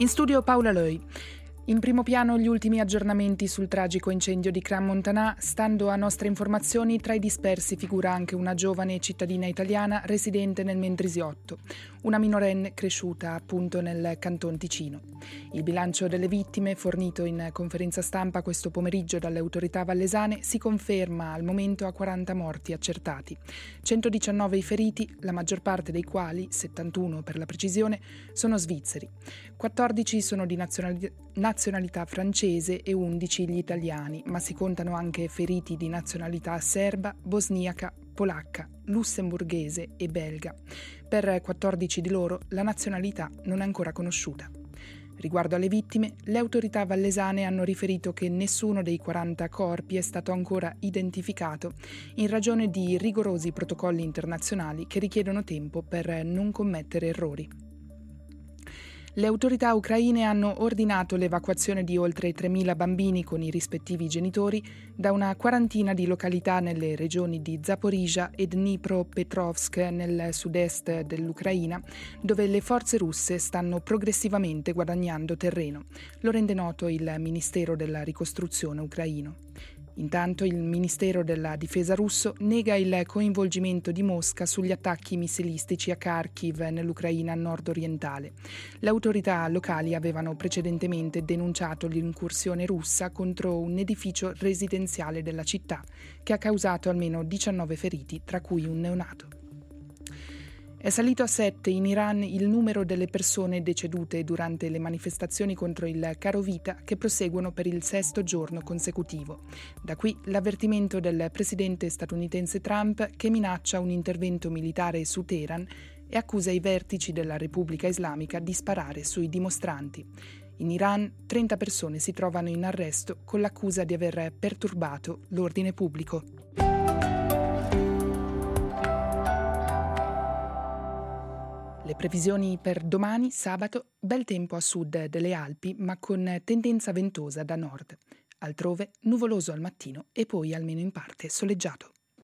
In studio Paola Loi. In primo piano gli ultimi aggiornamenti sul tragico incendio di Crans-Montana. Stando a nostre informazioni, tra i dispersi figura anche una giovane cittadina italiana residente nel Mendrisiotto, una minorenne cresciuta appunto nel Canton Ticino. Il bilancio delle vittime, fornito in conferenza stampa questo pomeriggio dalle autorità vallesane, si conferma al momento a 40 morti accertati, 119 i feriti, la maggior parte dei quali, 71 per la precisione, sono svizzeri. 14 sono di nazionalità francese e 11 gli italiani, ma si contano anche feriti di nazionalità serba, bosniaca, polacca, lussemburghese e belga. Per 14 di loro la nazionalità non è ancora conosciuta. Riguardo alle vittime, le autorità vallesane hanno riferito che nessuno dei 40 corpi è stato ancora identificato in ragione di rigorosi protocolli internazionali che richiedono tempo per non commettere errori. Le autorità ucraine hanno ordinato l'evacuazione di oltre 3.000 bambini con i rispettivi genitori da una quarantina di località nelle regioni di Zaporizhzhia e Dnipropetrovsk nel sud-est dell'Ucraina, dove le forze russe stanno progressivamente guadagnando terreno. Lo rende noto il Ministero della Ricostruzione ucraino. Intanto il Ministero della Difesa russo nega il coinvolgimento di Mosca sugli attacchi missilistici a Kharkiv nell'Ucraina nord-orientale. Le autorità locali avevano precedentemente denunciato l'incursione russa contro un edificio residenziale della città, che ha causato almeno 19 feriti, tra cui un neonato. È salito a 7 in Iran il numero delle persone decedute durante le manifestazioni contro il caro vita che proseguono per il 6° giorno consecutivo. Da qui l'avvertimento del presidente statunitense Trump che minaccia un intervento militare su Teheran e accusa i vertici della Repubblica Islamica di sparare sui dimostranti. In Iran 30 persone si trovano in arresto con l'accusa di aver perturbato l'ordine pubblico. Le previsioni per domani, sabato, bel tempo a sud delle Alpi, ma con tendenza ventosa da nord. Altrove, nuvoloso al mattino e poi almeno in parte soleggiato.